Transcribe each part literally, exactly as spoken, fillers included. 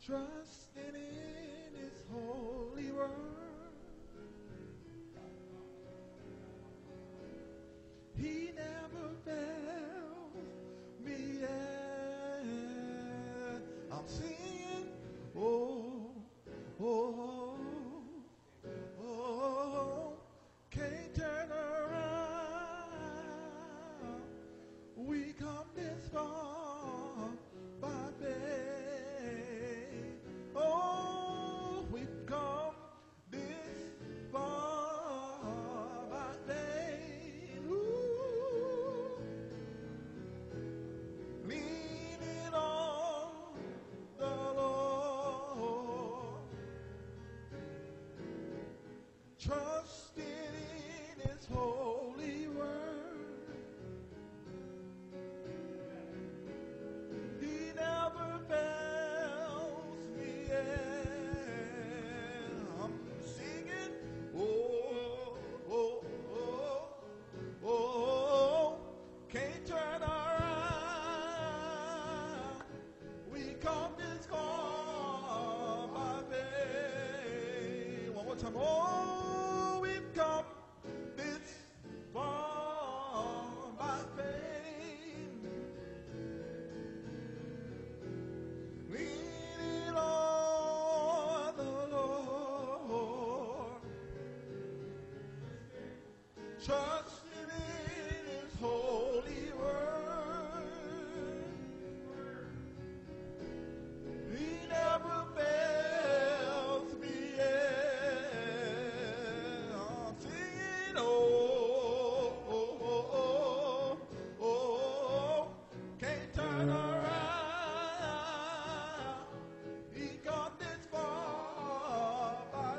trusting in His holy word. He never fails me yet. I'm singing, oh, oh, oh, can't turn around. We come this far by faith. Oh, we've come this far by faith. Ooh. Leaning on the Lord, trusting in His holy word. He never fails me yet. I'm singing, oh, oh, oh, oh, can't turn around. We come this far by faith. One more time, oh, we've come this far by faith. Leaning on the Lord, trusting in His holy word. He never fails me yet. I'm singing, oh, oh, oh, oh, oh, can't turn around. He got this far by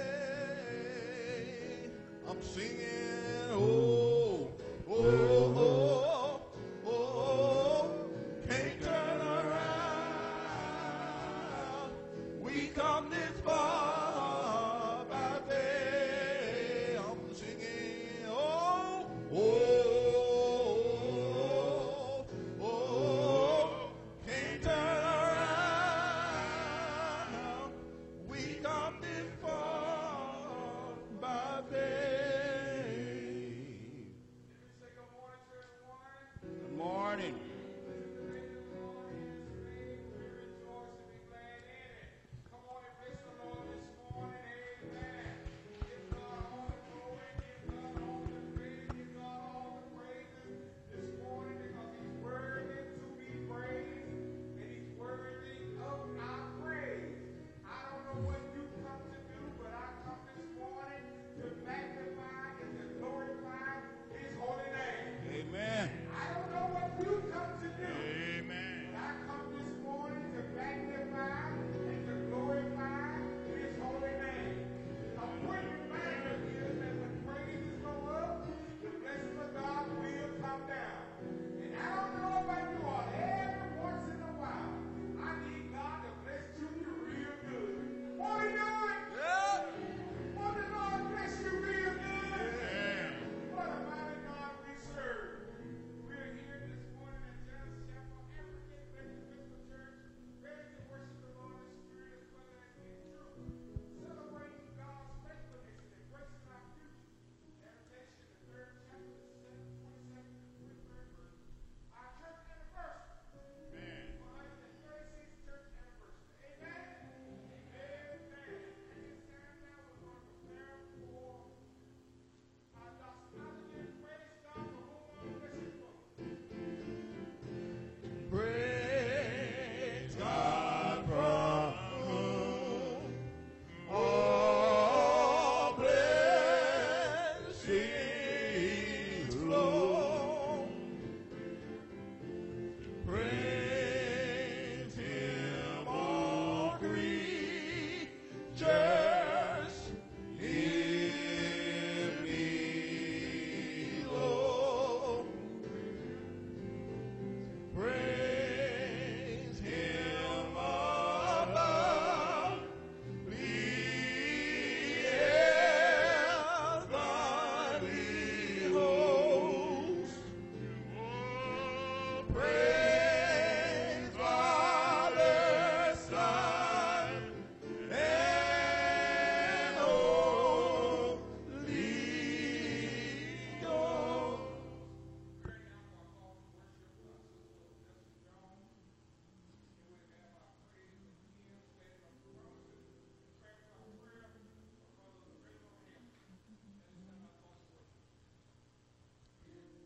faith. I'm singing, oh, oh, oh, oh, can't turn around. We come this far by faith. I'm singing, oh, oh, oh, can't turn around. We come this far by faith.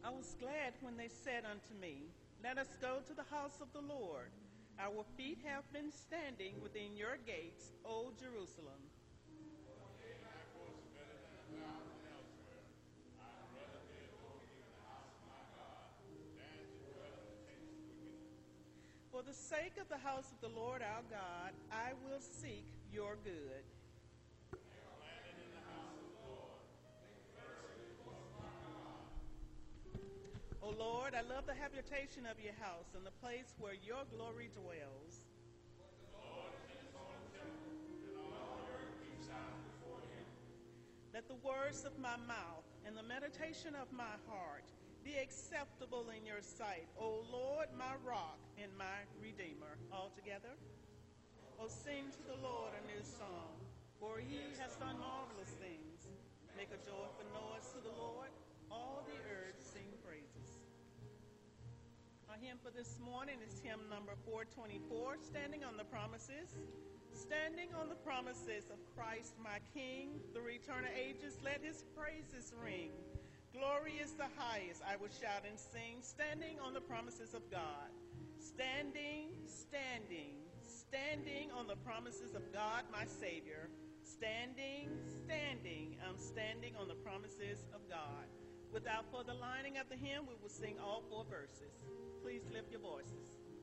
I was glad when they said unto me, let us go to the house of the Lord. Our feet have been standing within your gates, O Jerusalem. For the sake of the house of the Lord our God, I will seek your good. O Lord, I love the habitation of your house and the place where your glory dwells. Let the words of my mouth and the meditation of my heart be acceptable in your sight, O Lord, my rock and my redeemer. All together. O sing to the Lord a new song, for he has done marvelous things. Make a joyful noise to the Lord. All the earth sing praises. Our hymn for this morning is hymn number four twenty-four, Standing on the Promises. Standing on the promises of Christ my King, through eternal ages let his praises ring. Glory is the highest, I will shout and sing, standing on the promises of God. Standing, standing, standing on the promises of God my Savior. Standing, standing, I'm standing on the promises of God. Without further lining of the hymn, we will sing all four verses. Please lift your voices.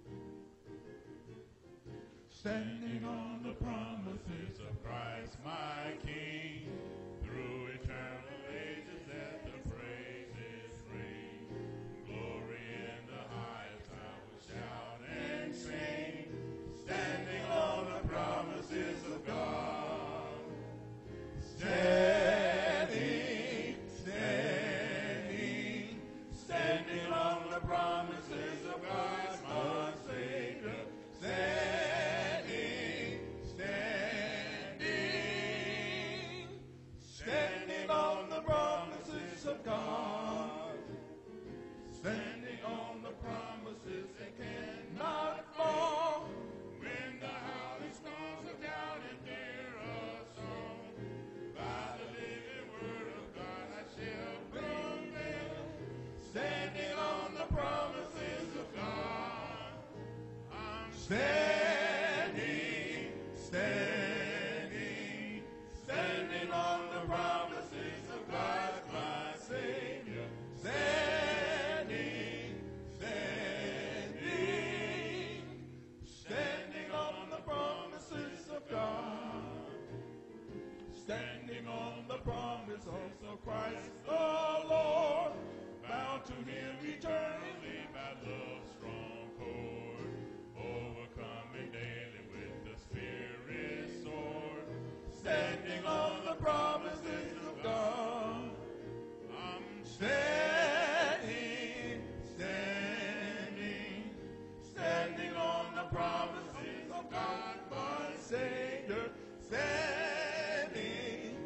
Standing on the promises of Christ my King, through eternal ages let the praises ring. Glory in the highest I will shout and sing, standing on the promises of God. Standing, standing, standing on the promises of God my Savior. Standing, standing, standing on the promises of God. Standing on the promises that cannot fall. When the howling storms of doubt and fear are sown, by the living word of God I shall prevail. Standing on the promises of God. I'm standing, standing, standing on the promises of God my Savior. Standing, standing, standing on the promises of God. Standing on the promises of Christ the Lord. Bound to him eternally by love's strong cord. Overcoming daily with the Spirit's sword. Standing on the promises of God. I'm standing, standing, standing on the promises of God my Savior. Standing,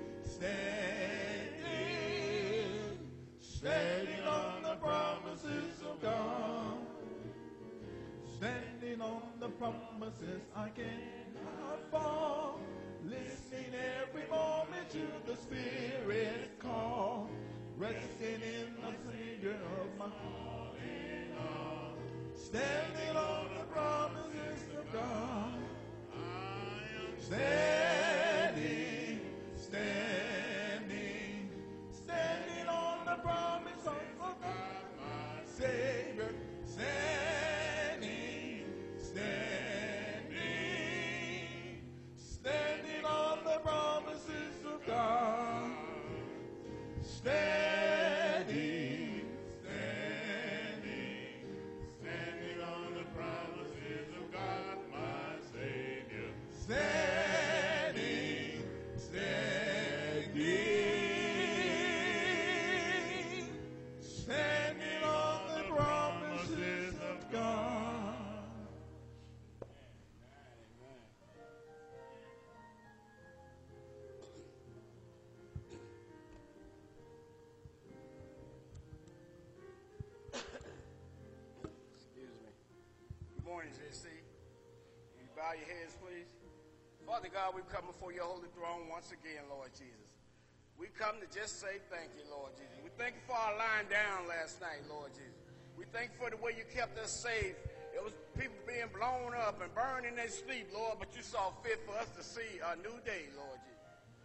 standing, standing on the promises of God. Standing on the promises I cannot fall. Listening every moment to the Spirit call. Resting in the Savior of my all in all. Standing on the promises of God. I am standing, standing, standing on the promise of God, my Savior. Standing, standing, standing on the promises of God. Standing, standing, standing on the promises of God, my Savior. Standing, standing, standing on the promises of God. Excuse me. Good morning, J C. Will you bow your heads, please? Father God, we come before your holy throne once again, Lord Jesus. We come to just say thank you, Lord Jesus. We thank you for our lying down last night, Lord Jesus. We thank you for the way you kept us safe. It was people being blown up and burned in their sleep, Lord, but you saw fit for us to see a new day, Lord Jesus.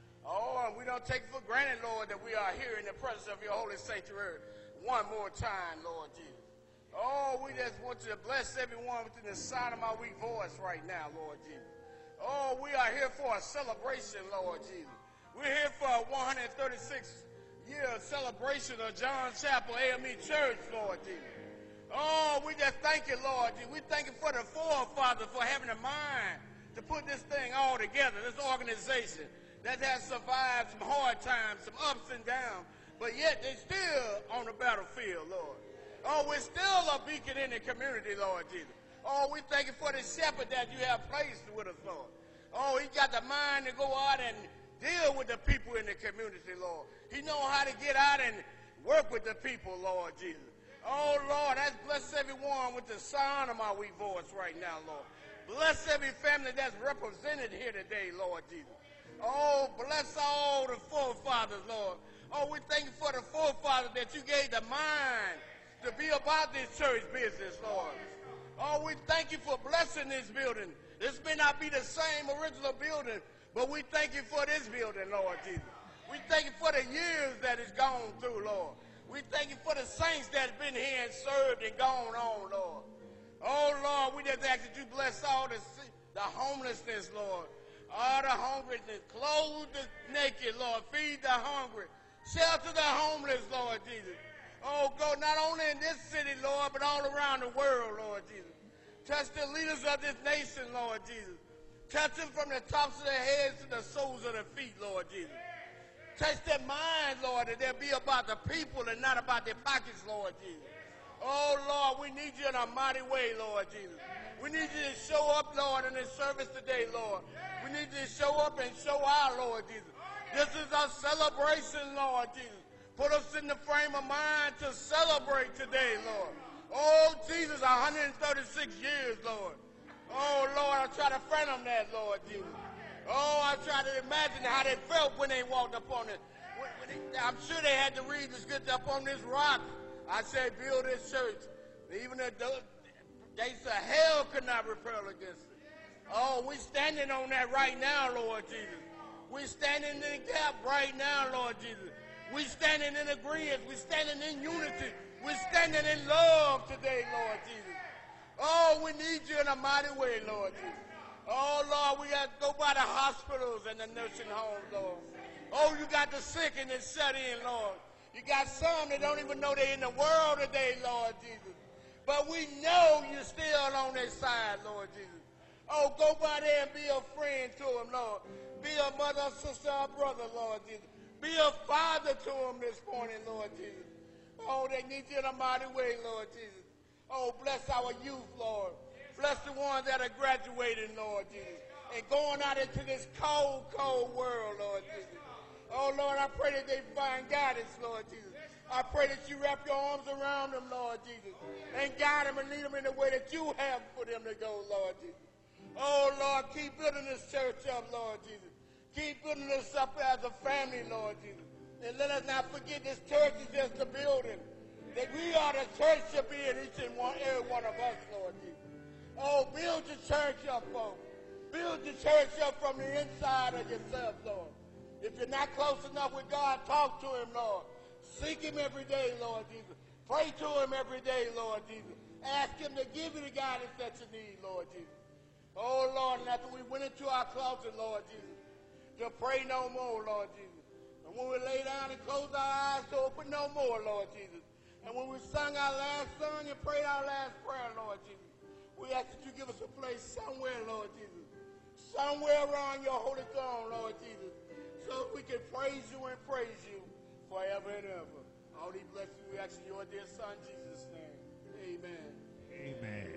Oh, and we don't take it for granted, Lord, that we are here in the presence of your holy sanctuary one more time, Lord Jesus. Oh, we just want you to bless everyone within the sound of my weak voice right now, Lord Jesus. Oh, we are here for a celebration, Lord Jesus. We're here for a one hundred thirty-sixth year celebration of John Chapel A M E Church, Lord Jesus. Oh, we just thank you, Lord Jesus. We thank you for the forefathers for having a mind to put this thing all together, this organization that has survived some hard times, some ups and downs, but yet they're still on the battlefield, Lord. Oh, we're still a beacon in the community, Lord Jesus. Oh, we thank you for the shepherd that you have placed with us, Lord. Oh, he got the mind to go out and deal with the people in the community, Lord. He know how to get out and work with the people, Lord Jesus. Oh, Lord, let's bless everyone with the sound of my weak voice right now, Lord. Bless every family that's represented here today, Lord Jesus. Oh, bless all the forefathers, Lord. Oh, we thank you for the forefathers that you gave the mind to be about this church business, Lord. Oh, we thank you for blessing this building. This may not be the same original building, but we thank you for this building, Lord Jesus. We thank you for the years that it's gone through, Lord. We thank you for the saints that's been here and served and gone on, Lord. Oh, Lord, we just ask that you bless all the, the homelessness, Lord. All the hungriness. Clothe the naked, Lord. Feed the hungry. Shelter the homeless, Lord Jesus. Oh, go not only in this city, Lord, but all around the world, Lord Jesus. Touch the leaders of this nation, Lord Jesus. Touch them from the tops of their heads to the soles of their feet, Lord Jesus. Touch their minds, Lord, that they'll be about the people and not about their pockets, Lord Jesus. Oh, Lord, we need you in a mighty way, Lord Jesus. We need you to show up, Lord, in this service today, Lord. We need you to show up and show out, Lord Jesus. This is our celebration, Lord Jesus. Put us in the frame of mind to celebrate today, Lord. Oh, Jesus, one hundred thirty-six years, Lord. Oh, Lord, I try to fathom that, Lord Jesus. Oh, I try to imagine how they felt when they walked up on it. When, when they, I'm sure they had to read the scripture up on this rock. I said, build this church. Even the gates of hell could not repel against it. Oh, we're standing on that right now, Lord Jesus. We're standing in the gap right now, Lord Jesus. We're standing in agreement. We're standing in unity. We're standing in love today, Lord Jesus. Oh, we need you in a mighty way, Lord Jesus. Oh, Lord, we got to go by the hospitals and the nursing homes, Lord. Oh, you got the sick and the shut in, Lord. You got some that don't even know they're in the world today, Lord Jesus. But we know you're still on their side, Lord Jesus. Oh, go by there and be a friend to them, Lord. Be a mother, sister, or brother, Lord Jesus. Be a father to them this morning, Lord Jesus. Oh, they need you in a mighty way, Lord Jesus. Oh, bless our youth, Lord. Bless the ones that are graduating, Lord Jesus. And going out into this cold, cold world, Lord Jesus. Oh, Lord, I pray that they find guidance, Lord Jesus. I pray that you wrap your arms around them, Lord Jesus. And guide them and lead them in the way that you have for them to go, Lord Jesus. Oh, Lord, keep building this church up, Lord Jesus. Keep building this up as a family, Lord Jesus. And let us not forget this church is just a building. That we are the church to be in each and one, every one of us, Lord Jesus. Oh, build your church up, folks. Build your church up from the inside of yourself, Lord. If you're not close enough with God, talk to him, Lord. Seek him every day, Lord Jesus. Pray to him every day, Lord Jesus. Ask him to give you the guidance that you need, Lord Jesus. Oh, Lord, and after we went into our closet, Lord Jesus, to pray no more, Lord Jesus. And when we lay down and close our eyes to open no more, Lord Jesus. And when we sung our last song and prayed our last prayer, Lord Jesus, we ask that you give us a place somewhere, Lord Jesus. Somewhere around your holy throne, Lord Jesus. So we can praise you and praise you forever and ever. All these blessings we ask in your dear Son, Jesus' name. Amen. Amen.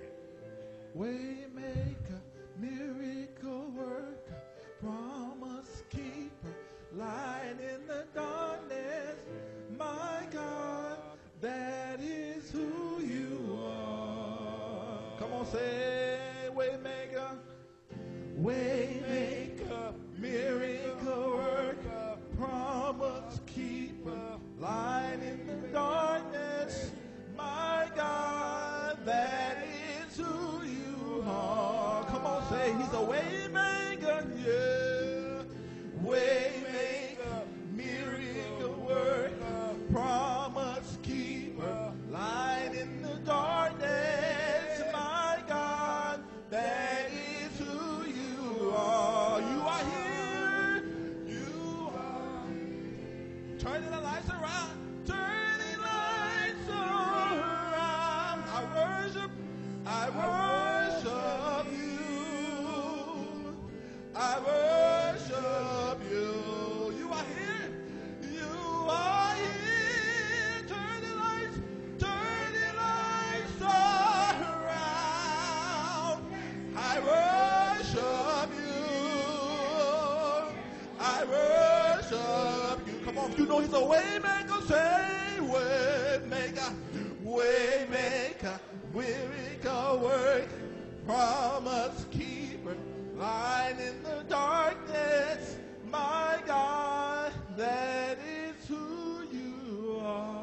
Waymaker, miracle worker, promise keeper, light in the darkness. My God, that is who you are. Come on, say waymaker. Waymaker, miracle worker, promise keeper. lights around. Turn the lights around. I worship, I worship you. I worship you. You are here. You are here. Turn the lights, turn the lights around. I worship you. I worship you. Come on, you know he's a way maker. Say way maker, way maker, miracle work, promise keeper, light in the darkness. My God, that is who you are.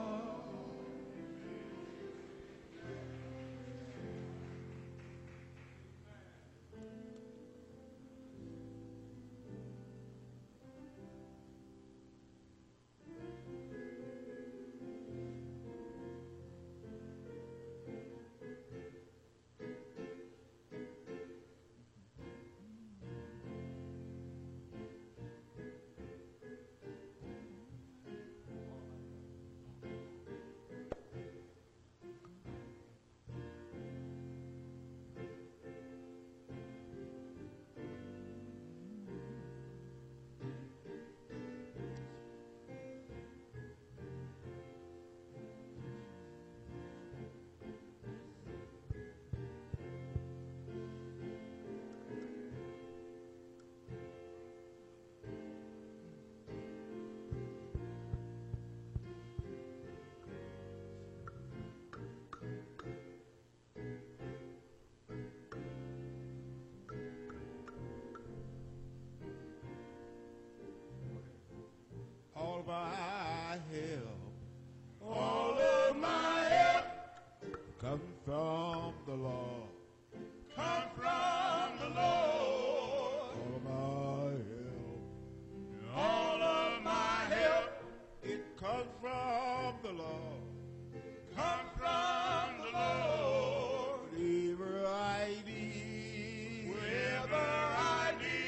All of my help, all of my help, come from the Lord. Come from the Lord. All of my help, all of my help, it comes from the Lord. Come from the Lord. Whatever I need, wherever I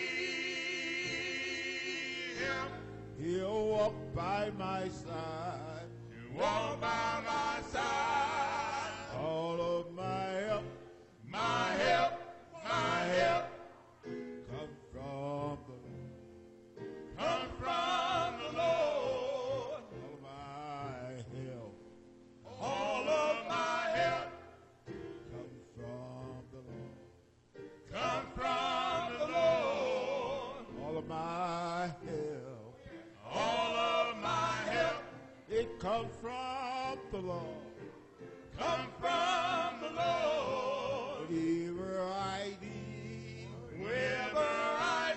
need Him, He'll walk by my side. He'll walk by my side. All of my help, my help, my help, come from the Lord. Come from the Lord. All of my help, all of my help, come from the Lord. Come from the Lord. All of my help, all of my help, it comes from the Lord. Come from the Lord. Whatever I need, wherever I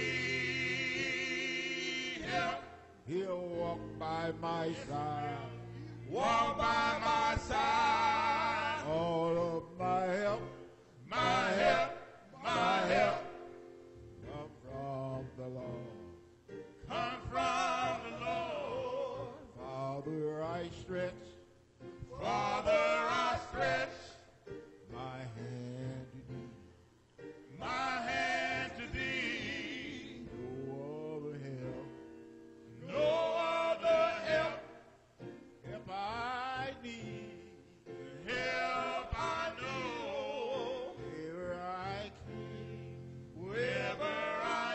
need Him, He'll walk by my side. Walk by my side. All of my help, my help, my help, come from the Lord. Come from the Lord. Father, I stretch, Father, I stretch my hand to Thee, my hand to Thee. No other help, no other help, help I need, help I know. Wherever I can, wherever I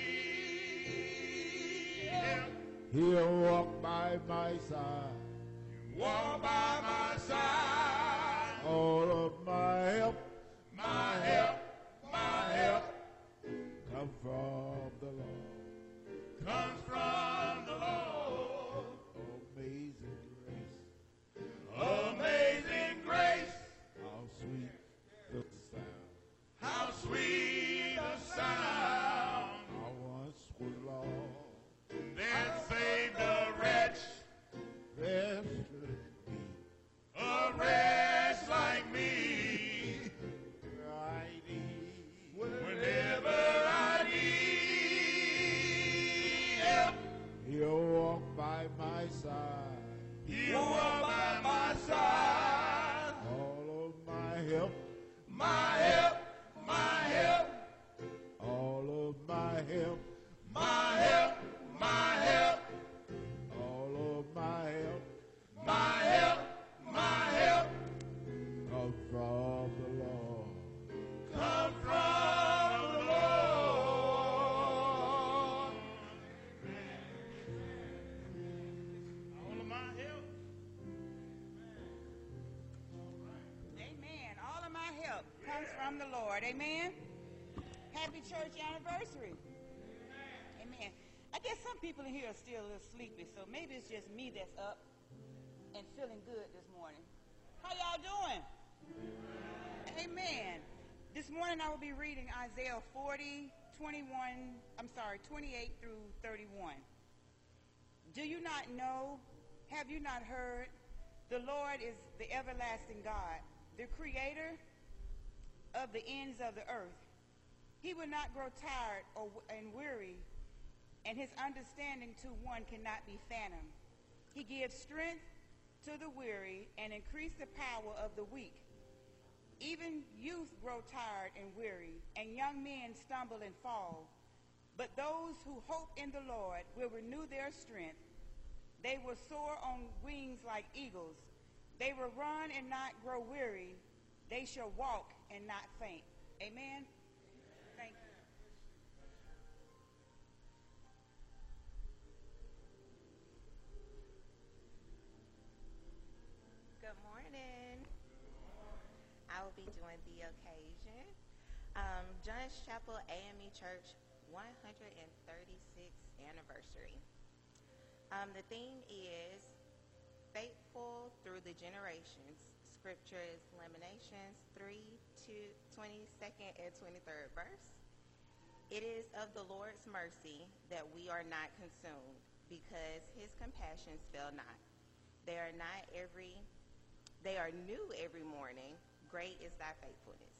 need Him, He'll walk by my side. Walk by my side. All of my help, my help, my help, come from the Lord. Comes from the Lord. Amazing grace, amazing grace. How sweet the sound, how sweet the sound. I once was lost, then saved a wretch. There should be a wretch like me. I need, whenever I need help, He'll walk by my side. He'll walk by my side. All of my help, my help, my help, all of my help, my help, my help, all of from the Lord. Amen? Happy church anniversary. Amen. I guess some people in here are still a little sleepy, so maybe it's just me that's up and feeling good this morning. How y'all doing? Amen. This morning I will be reading Isaiah forty, twenty-one, I'm sorry, twenty-eight through thirty-one. Do you not know? Have you not heard? The Lord is the everlasting God, the creator of the ends of the earth. He will not grow tired or, and weary, and his understanding to one cannot be fathomed. He gives strength to the weary and increase the power of the weak. Even youth grow tired and weary, and young men stumble and fall. But those who hope in the Lord will renew their strength. They will soar on wings like eagles. They will run and not grow weary. They shall walk and not faint. Amen. Thank you. Good morning. I will be doing the occasion. Um, John's Chapel A M E Church one hundred thirty-sixth anniversary. Um, the theme is Faithful Through the Generations. Scripture is Lamentations three, two, twenty-second and twenty-third verse. It is of the Lord's mercy that we are not consumed, because his compassions fail not. They are not every, they are new every morning. Great is thy faithfulness.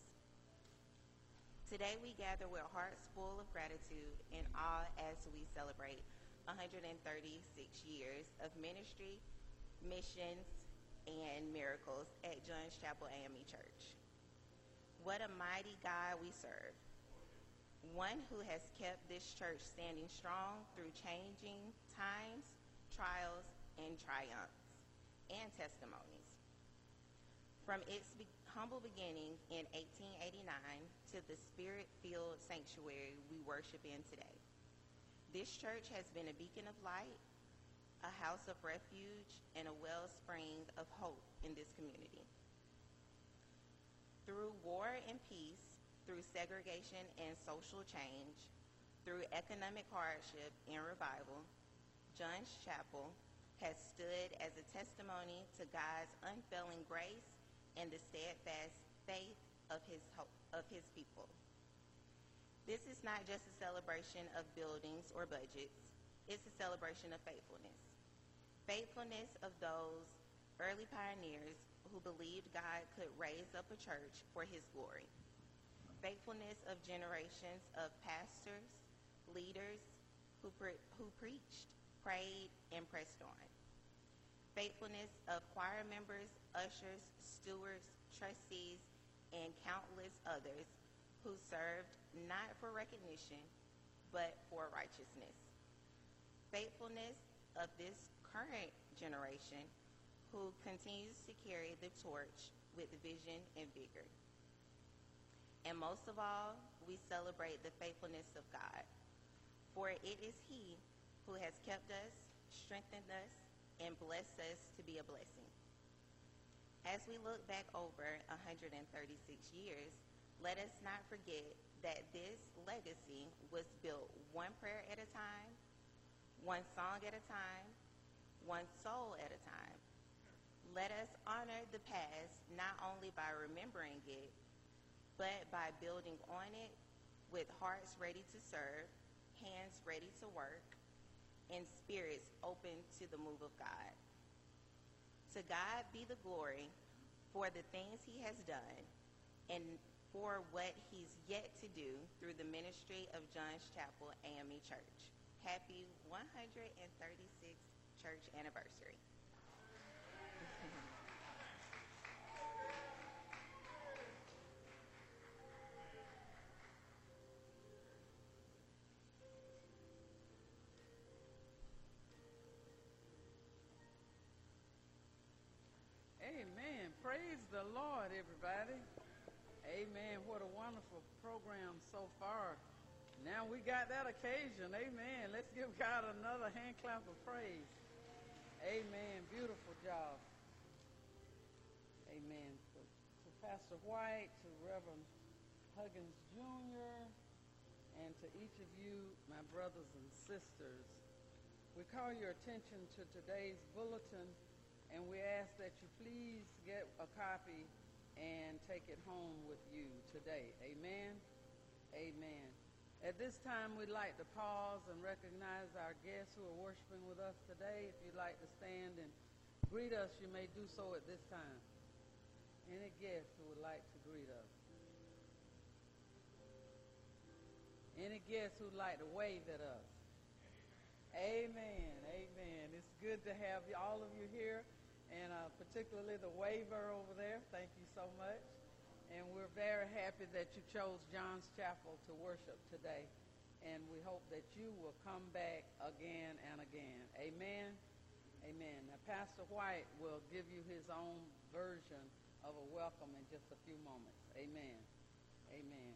Today we gather with hearts full of gratitude and awe as we celebrate one hundred thirty-six years of ministry, missions, and miracles at John's Chapel A M E Church. What a mighty God we serve. One who has kept this church standing strong through changing times, trials, and triumphs, and testimonies. From its be- humble beginning in eighteen eighty-nine to the spirit-filled sanctuary we worship in today, this church has been a beacon of light, a house of refuge, and a wellspring of hope in this community. Through war and peace, through segregation and social change, through economic hardship and revival, John's Chapel has stood as a testimony to God's unfailing grace and the steadfast faith of his hope, of his people. This is not just a celebration of buildings or budgets, it's a celebration of faithfulness. Faithfulness of those early pioneers who believed God could raise up a church for his glory. Faithfulness of generations of pastors, leaders who, pre- who preached, prayed, and pressed on. Faithfulness of choir members, ushers, stewards, trustees, and countless others who served not for recognition, but for righteousness. Faithfulness of this current generation who continues to carry the torch with vision and vigor. And most of all, we celebrate the faithfulness of God, for it is he who has kept us, strengthened us, and blessed us to be a blessing. As we look back over one hundred thirty-six years, let us not forget that this legacy was built one prayer at a time, one song at a time, one soul at a time. Let us honor the past not only by remembering it, but by building on it with hearts ready to serve, hands ready to work, and spirits open to the move of God. To God be the glory for the things he has done and for what he's yet to do through the ministry of John's Chapel A M E Church. Happy one hundred thirty-sixth church anniversary. Amen. Praise the Lord, everybody. Amen. What a wonderful program so far. Now we got that occasion. Amen. Let's give God another hand clap of praise. Amen. Beautiful job. Amen. To, to Pastor White, to Reverend Huggins Junior, and to each of you, my brothers and sisters. We call your attention to today's bulletin, and we ask that you please get a copy and take it home with you today. Amen? Amen. At this time, we'd like to pause and recognize our guests who are worshiping with us today. If you'd like to stand and greet us, you may do so at this time. Any guests who would like to greet us? Any guests who'd like to wave at us? Amen. Amen. It's good to have all of you here, and uh, particularly the waver over there. Thank you so much. And we're very happy that you chose John's Chapel to worship today. And we hope that you will come back again and again. Amen? Amen. Now, Pastor White will give you his own version of a welcome in just a few moments. Amen. Amen.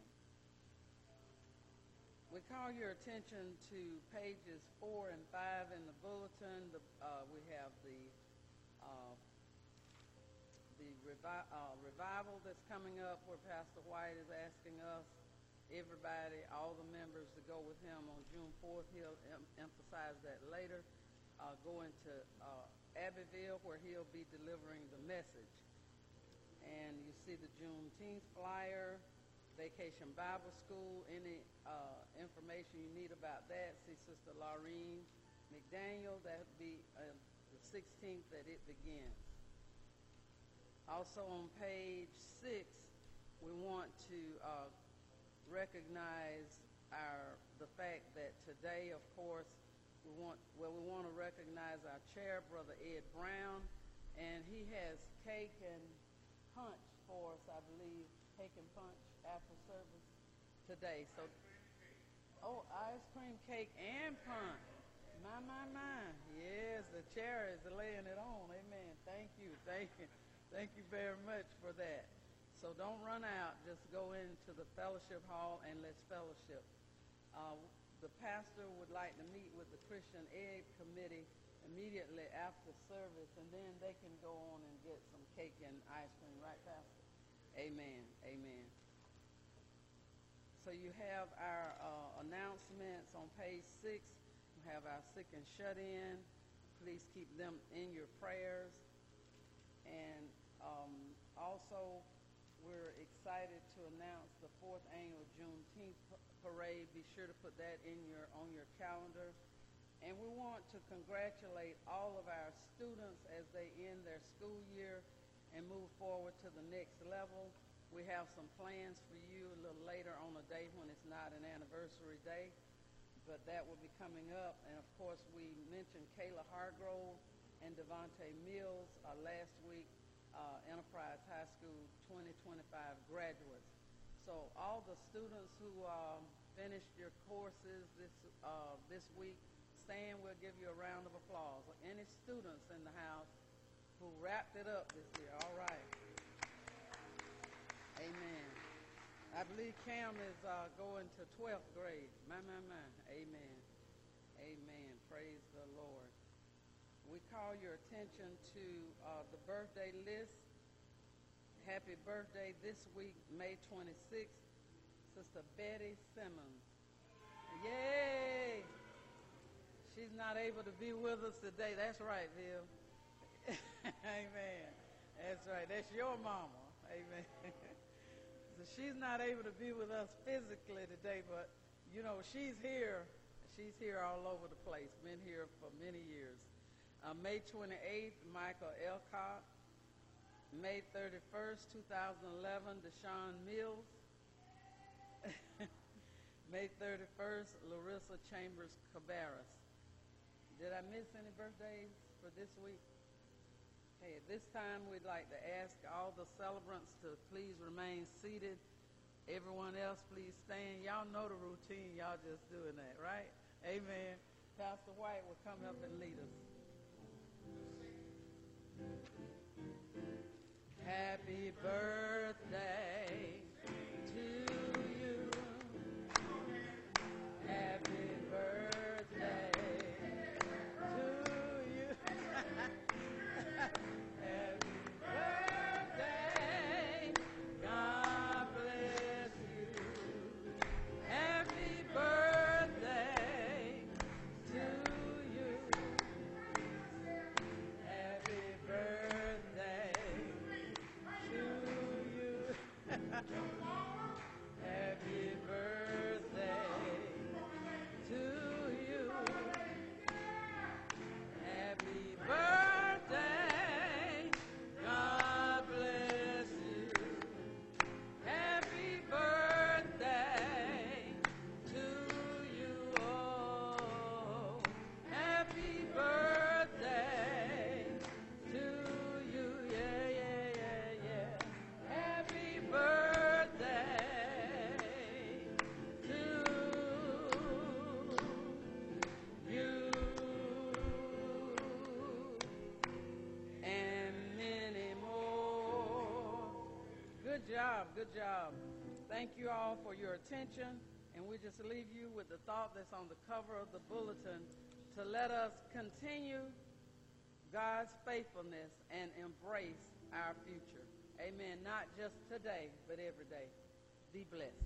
We call your attention to pages four and five in the bulletin. The, uh, we have the uh, the revi- uh, revival that's coming up, where Pastor White is asking us, everybody, all the members, to go with him on June fourth. He'll em- emphasize that later. Uh, going to uh, Abbeville, where he'll be delivering the message. And you see the Juneteenth flyer, Vacation Bible School. Any uh, information you need about that, see Sister Laureen McDaniel. That would be uh, the sixteenth that it begins. Also on page six, we want to uh, recognize our the fact that today, of course, we want well we want to recognize our chair, Brother Ed Brown, and he has cake and punch for us, I believe, cake and punch after service today. So, oh, ice cream, cake, and punch. My, my, my. Yes, the chair is laying it on. Amen. Thank you. Thank you. Thank you very much for that. So don't run out. Just go into the fellowship hall and let's fellowship. Uh, the pastor would like to meet with the Christian Aid Committee immediately after service, and then they can go on and get some cake and ice cream. Right, Pastor? Amen. Amen. So you have our uh, announcements on page six. We have our sick and shut in. Please keep them in your prayers. And um, also, we're excited to announce the fourth annual Juneteenth parade. Be sure to put that in your on your calendar. And we want to congratulate all of our students as they end their school year and move forward to the next level. We have some plans for you a little later on a day when it's not an anniversary day, but that will be coming up. And of course, we mentioned Kayla Hargrove and Devontae Mills uh, last week, uh, Enterprise High School twenty twenty-five graduates. So all the students who uh, finished your courses this uh, this week, stand, we'll give you a round of applause. Any students in the house who wrapped it up this year, all right. Amen. I believe Cam is uh, going to twelfth grade. My, my, my. Amen. Amen. Praise the Lord. We call your attention to uh, the birthday list. Happy birthday this week, May twenty-sixth, Sister Betty Simmons. Yay! She's not able to be with us today. That's right, Bill. Amen. That's right. That's your mama. Amen. So she's not able to be with us physically today, but, you know, she's here. She's here all over the place, been here for many years. Uh, May twenty-eighth, Michael Elcott. May thirty-first, two thousand eleven, Deshaun Mills. May thirty-first, Larissa Chambers Cabarrus. Did I miss any birthdays for this week? Okay, at this time, we'd like to ask all the celebrants to please remain seated. Everyone else, please stand. Y'all know the routine. Y'all just doing that, right? Amen. Pastor White will come up and lead us. Happy birthday to you. Happy birthday to you. Happy birthday. God bless you. job. Good job. Thank you all for your attention. And we just leave you with the thought that's on the cover of the bulletin to let us continue God's faithfulness and embrace our future. Amen. Not just today, but every day. Be blessed.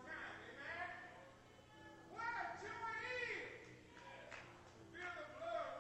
What a joy it is! Feel the blood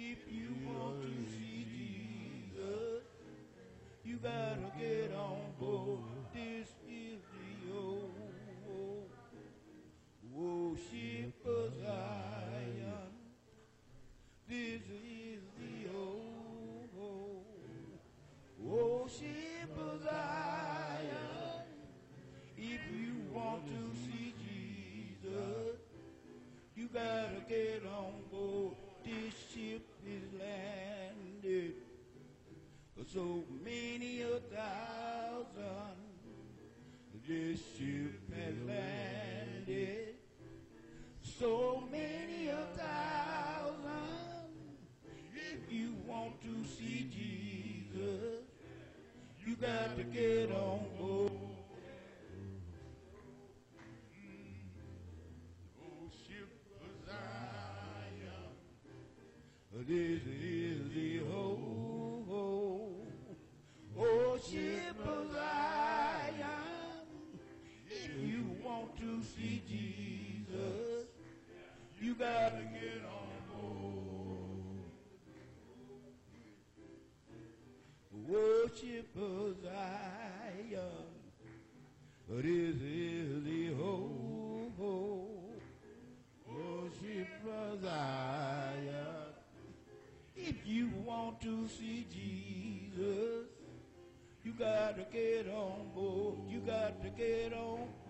If you want to see Jesus, you gotta get on board. This is the old worship of Zion. This is the old worship of Zion. If you want to see Jesus, you gotta get on board. This ship is landed. So many a thousand, this ship has landed. So many a thousand. If you want to see Jesus, you got to get on board. Oh, ship of Zion, this is the whole, whole, oh, ship of Zion. If you want to see Jesus, you got to get on board. Worship of Zion, this is the whole, whole worship of Zion. If you want to see Jesus, you got to get on board. You got to get on board.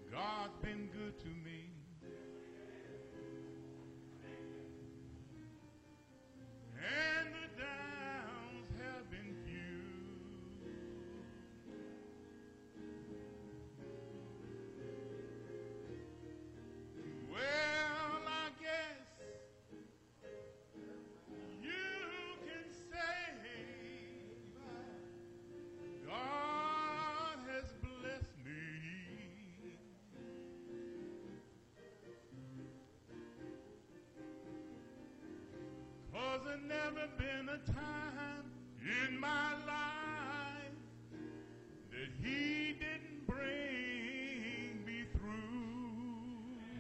God's been good to me. And the downs have been few. Well, I guess you can say God has blessed me. Cause there's never been a time in my life that he didn't bring me through.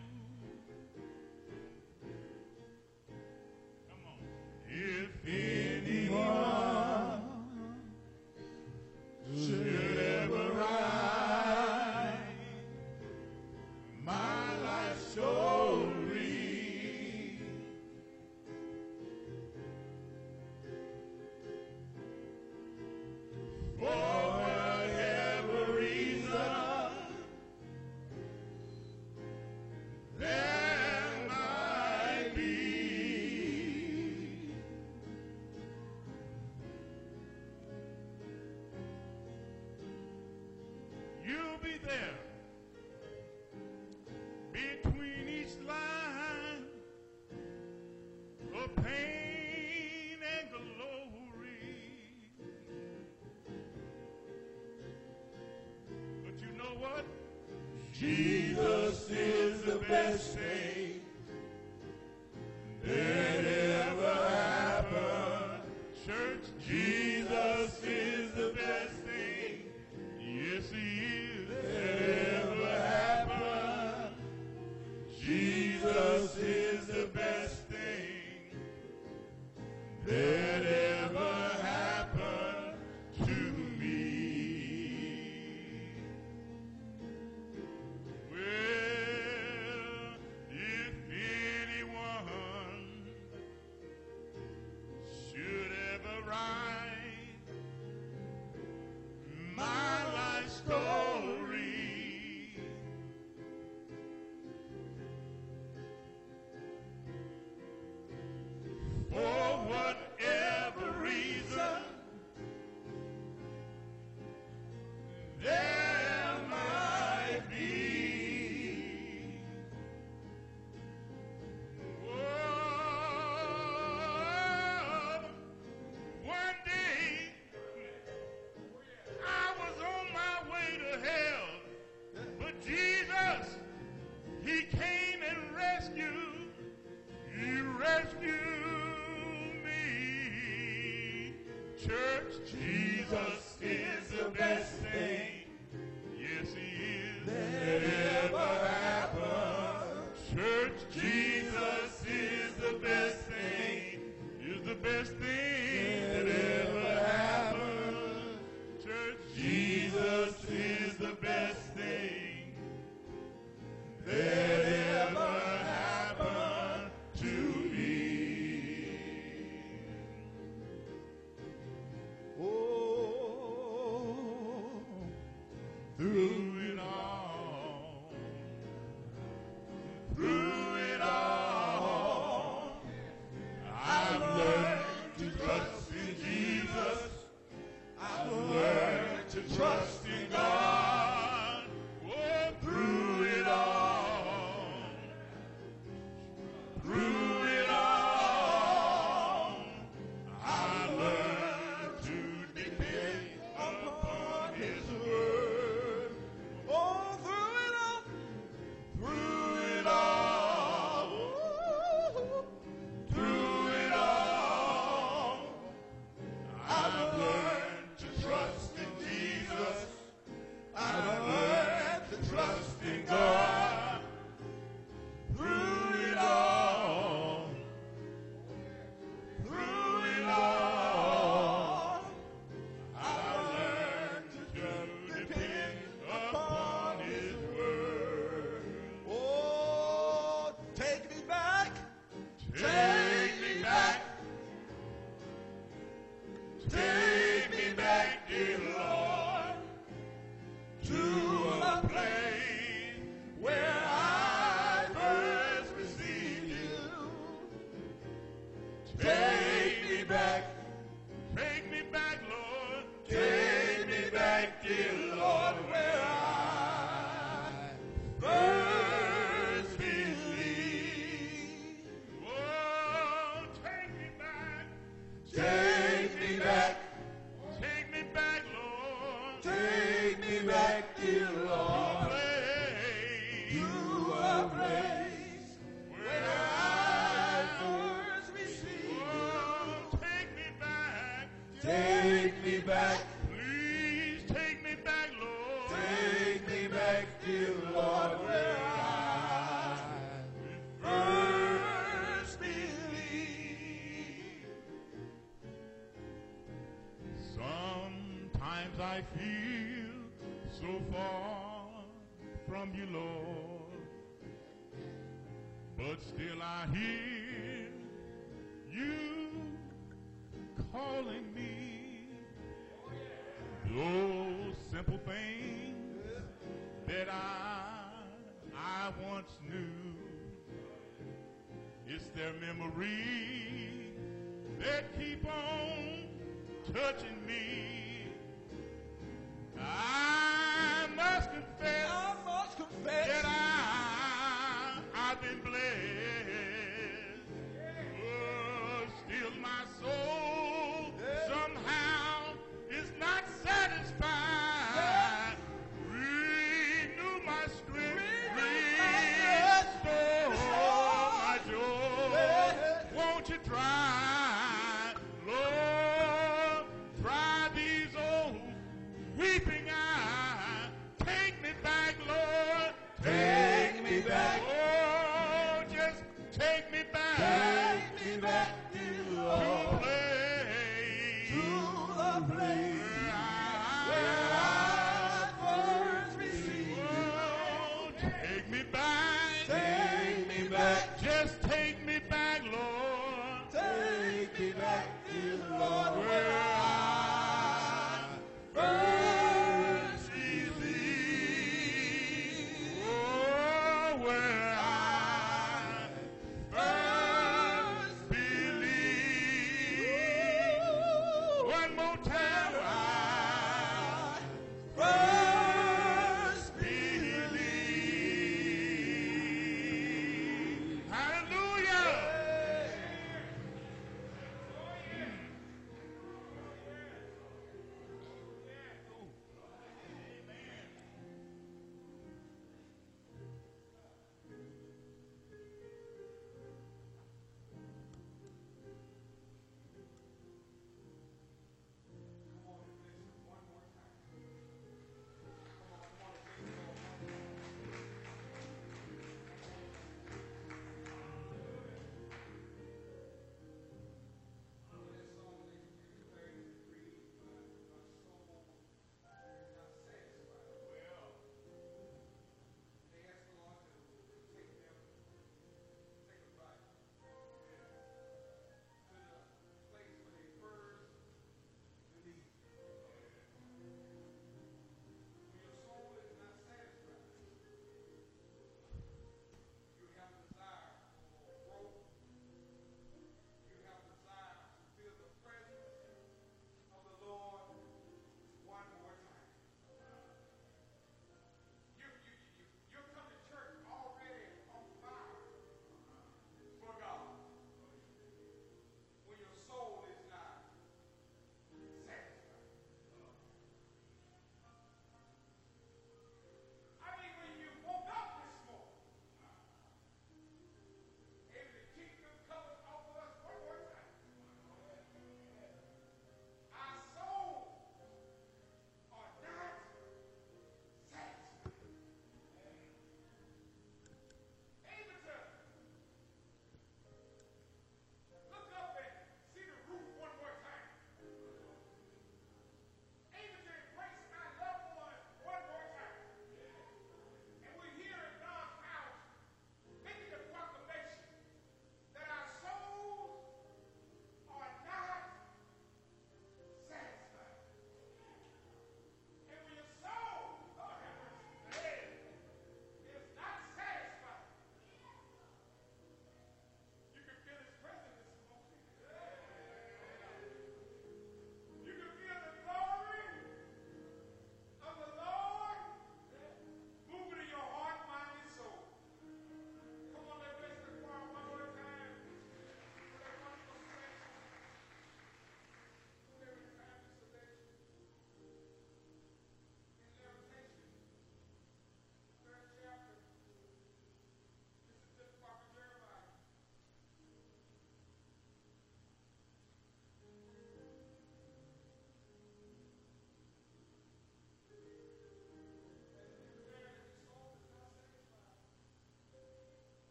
Come on. If anyone should ever write my life story, for whatever reason there might be, you'll be there between each line of pain and glory. But you know what? Jesus is the best thing that ever happened. Church, Jesus is the best thing. Yes, he is. That ever happened. Jesus is the best thing that ever happened to me. Well, if anyone should ever write my life story, for whatever reason there might be, oh, one day I was on my way to hell, but Jesus, he came and rescued, he rescued me. Church, Jesus is the best thing. Yes, he is. That ever happened. Church, Jesus is the best thing. Is the best thing that ever happened. Church, Jesus is the best thing that ever happened to me. Oh, me back. Please take me back, Lord. Take me back, dear Lord, where I first believed. Sometimes I feel so far from you, Lord, but still I hear you calling me. Those simple things that I I once knew, it's their memory that keep on touching me. I must confess, I must confess that I, I've been blessed. Oh, still my soul somehow is not satisfied. Renew my strength, restore my joy. Won't you try, Lord, try these old weeping eyes. Take me back, Lord. Take me back. Oh, just take me back. Take me back, dear To Lord, a place to the place where I first received you. Oh, take me back. Take me back. Just take me back, Lord. Take me back, dear Lord, Where where I first believed. Oh, where I first believed. One more time. I first believe. Hallelujah.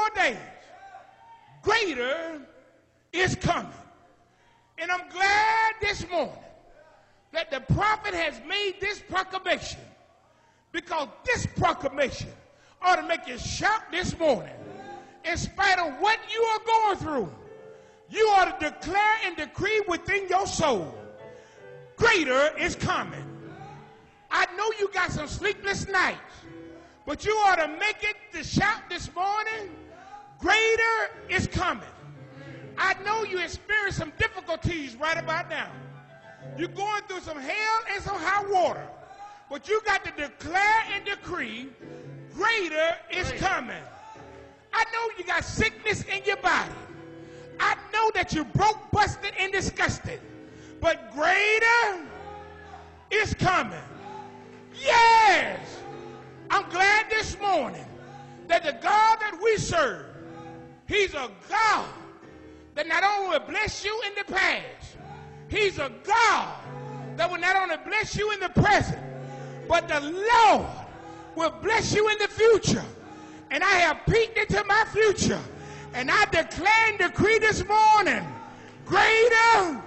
days, greater is coming. And I'm glad this morning that the prophet has made this proclamation, because this proclamation ought to make you shout this morning. In spite of what you are going through, you ought to declare and decree within your soul, greater is coming. I know you got some sleepless nights, but you ought to make it to shout this morning, greater is coming. I know you experience some difficulties right about now. You're going through some hell and some hot water, but you got to declare and decree, greater is coming. I know you got sickness in your body. I know that you're broke, busted, and disgusted, but greater is coming. Yes! I'm glad this morning that the God that we serve, he's a God that not only will bless you in the past, he's a God that will not only bless you in the present, but the Lord will bless you in the future. And I have peeked into my future, and I declare and decree this morning, greater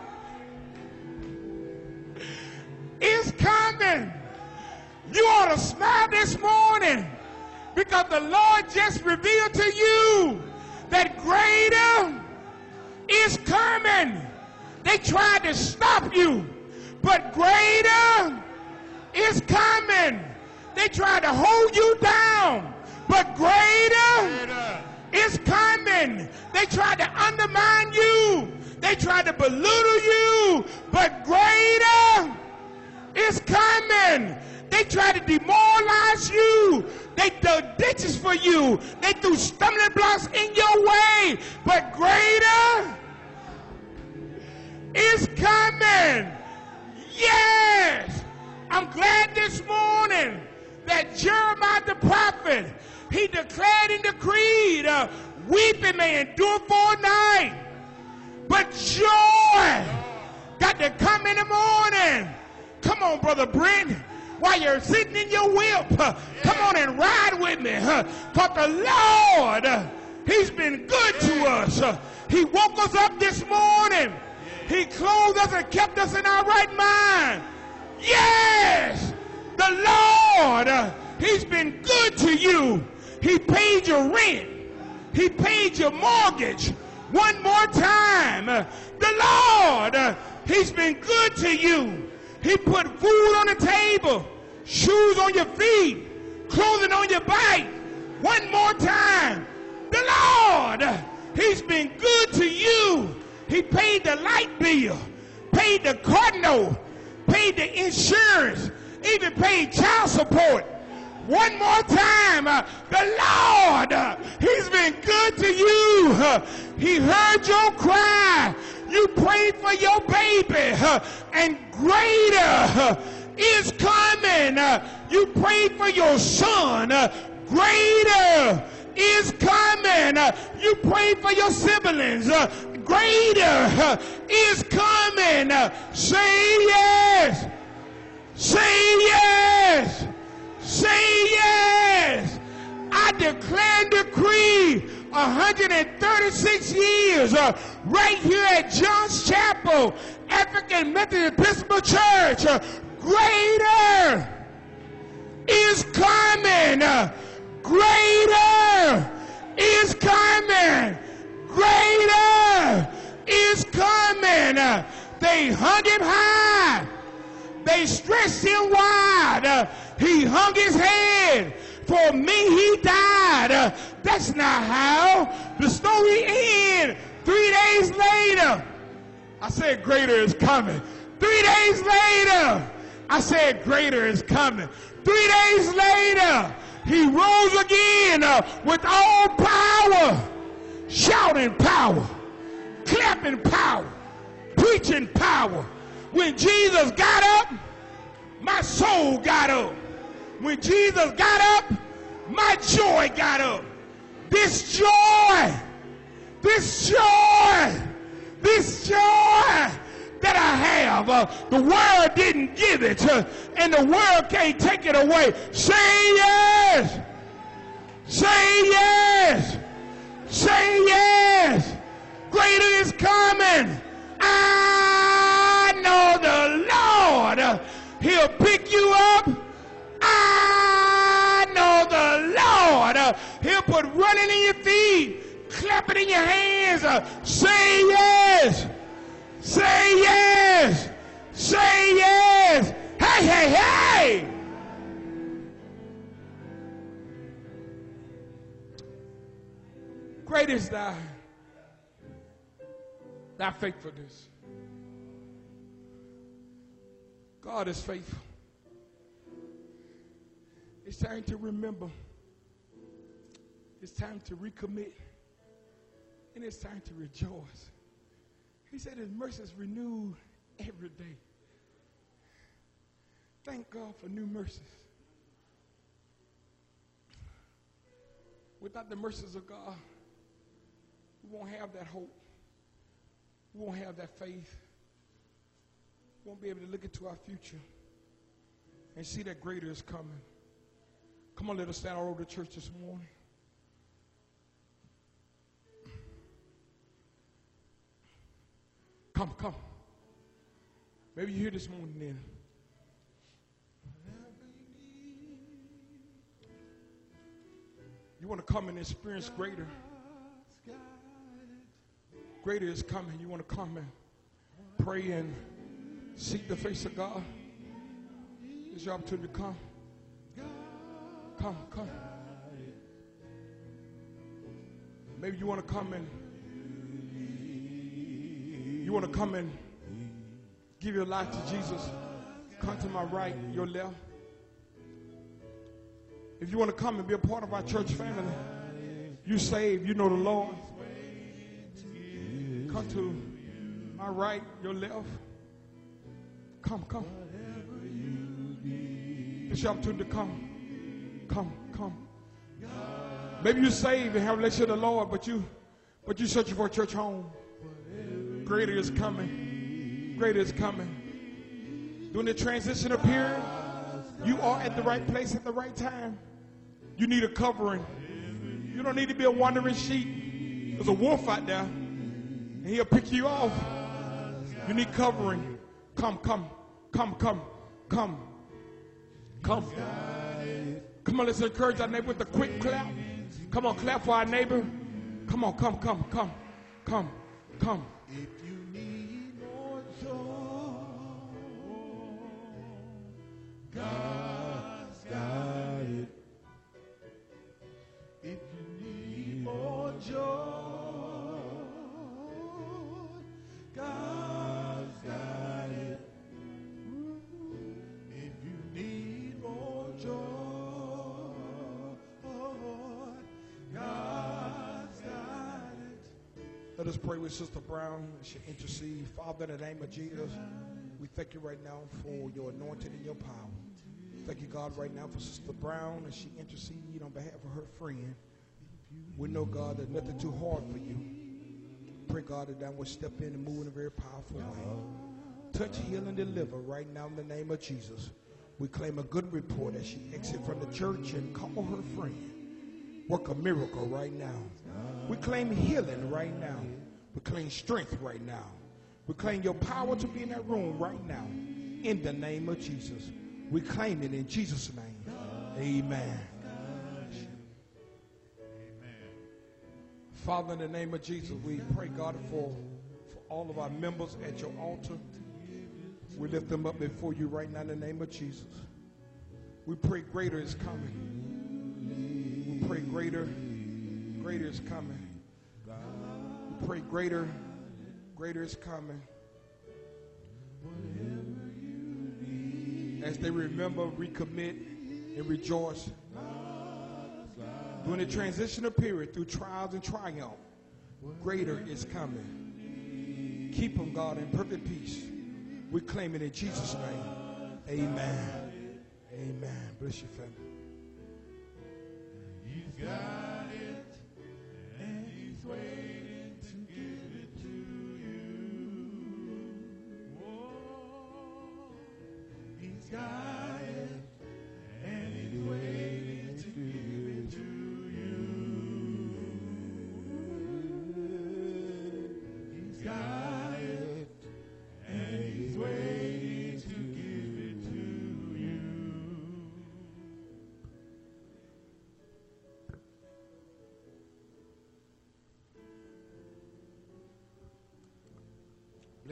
is coming. You ought to smile this morning, because the Lord just revealed to you that greater is coming. They tried to stop you, but greater is coming. They tried to hold you down, but greater, greater is coming. They tried to undermine you. They tried to belittle you, but greater is coming. They tried to demoralize you. They dug ditches for you. They threw stumbling blocks in your way, but greater is coming. Yes! I'm glad this morning that Jeremiah the prophet, he declared and decreed, uh, weeping may endure for a night, but joy got to come in the morning. Come on, Brother Brent, while you're sitting in your whip, uh, come on and ride with me. Uh, because the Lord, uh, he's been good to us. Uh, he woke us up this morning. He clothed us and kept us in our right mind. Yes! The Lord, uh, he's been good to you. He paid your rent. He paid your mortgage. One more time. Uh, the Lord, uh, he's been good to you. He put food on the table, shoes on your feet, clothing on your back. One more time. The Lord, uh, he's been good to you. He paid the light bill, paid the car note, paid the insurance, even paid child support. One more time, uh, the Lord, uh, he's been good to you. Uh, he heard your cry. You prayed for your baby, uh, and greater uh, is coming. Uh, you prayed for your son. Uh, greater is coming. Uh, you prayed for your siblings. Uh, greater uh, is coming. Uh, say yes. Say yes. Say yes. I declare and decree one hundred thirty-six years uh, right here at John's Chapel, African Methodist Episcopal Church. Uh, greater is coming. Uh, greater is coming. Greater is coming. Uh, they hung him high. They stretched him wide. Uh, he hung his head. For me, he died. Uh, that's not how the story ends. Three days later, I said, greater is coming. Three days later, I said, greater is coming. Three days later, he rose again uh, with all power, shouting power, clapping power, preaching power. When Jesus got up, my soul got up. When Jesus got up, my joy got up. This joy, this joy, this joy that I have, uh, the world didn't give it, uh, and the world can't take it away. Say yes. Say yes. Say yes. Greater is coming. I know the Lord. He'll pick you up. I know the Lord. He'll put running in your feet, clapping in your hands. Say yes. Say yes. Say yes. Hey, hey, hey. Great is thy, thy faithfulness. God is faithful. It's time to remember. It's time to recommit. And it's time to rejoice. He said his mercy is renewed every day. Thank God for new mercies. Without the mercies of God, we won't have that hope. We won't have that faith. We won't be able to look into our future and see that greater is coming. Come on, let us stand all over the church this morning. Come, come. Maybe you're here this morning then. You want to come and experience greater. Greater is coming. You want to come and pray and seek the face of God. It's your opportunity to come. Come, come. Maybe you want to come and you want to come and give your life to Jesus. Come to my right, your left. If you want to come and be a part of our church family, you saved, you know the Lord. Come to my right, your left. Come, come. It's your opportunity to come. Come, come. Maybe you saved and have a relationship with the Lord, but you, but you searching for a church home. Greater is coming. Greater is coming. During the transitional period, you are at the right place at the right time. You need a covering. You don't need to be a wandering sheep. There's a wolf out there, and he'll pick you off. You need covering. Come, come, come, come, come, come. Come on, let's encourage our neighbor with a quick clap. Come on, clap for our neighbor. Come on, come, come, come, come, come. If you need more joy, God's got it. If you need more joy, God's got it. If you need more joy, God's got it. Let us pray with Sister Brown as she intercede. Father, in the name of Jesus, we thank you right now for your anointing and your power. Thank you, God, right now for Sister Brown as she intercedes on behalf of her friend. We know, God, there's nothing too hard for you. Pray, God, that thou will step in and move in a very powerful way. Touch, heal, and deliver right now in the name of Jesus. We claim a good report as she exits from the church and call her friend. Work a miracle right now. We claim healing right now. We claim strength right now. We claim your power to be in that room right now. In the name of Jesus. We claim it in Jesus' name. Amen. Father, in the name of Jesus, we pray, God, for, for all of our members at your altar. We lift them up before you right now in the name of Jesus. We pray greater is coming. We pray greater, greater is coming. We pray greater, greater is coming. As they remember, recommit, and rejoice. During the transitional period, through trials and triumph, greater is coming. Keep them, God, in perfect peace. We claim it in Jesus' name. Amen. Amen. Bless your family. He's got it, and he's waiting to give it to you. Whoa. He's got it, and he's waiting to give it to you.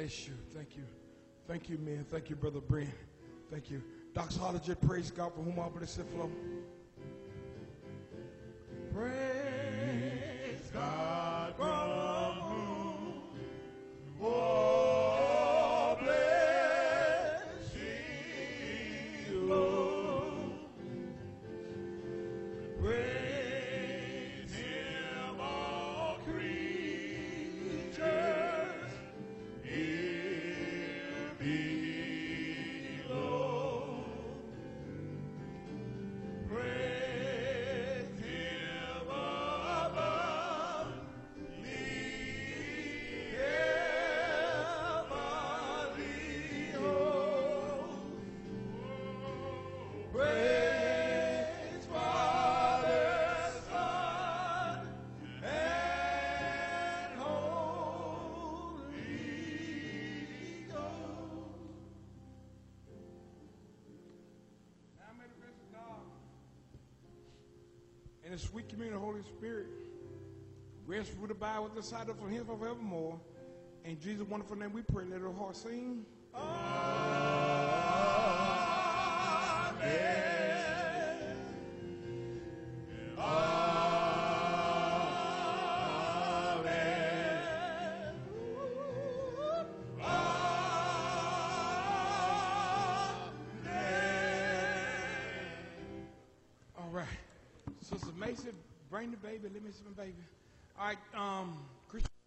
bless you. Thank you. Thank you, man. Thank you, Brother Brent. Thank you. Doxology, praise God for whom all blessed flow. Praise God from whom all blessings flow. Praise Him, all creatures here below. Praise Him above the heavenly hosts. Praise Father, Son, and Holy Ghost. Now may the grace of God and the sweet communion of the Holy Spirit rest, rule, abide with us side from henceforth forevermore. In Jesus' wonderful name we pray. Let our hearts sing. All right. Sister Mason, bring the baby. Let me see my baby. All right, um, Christian.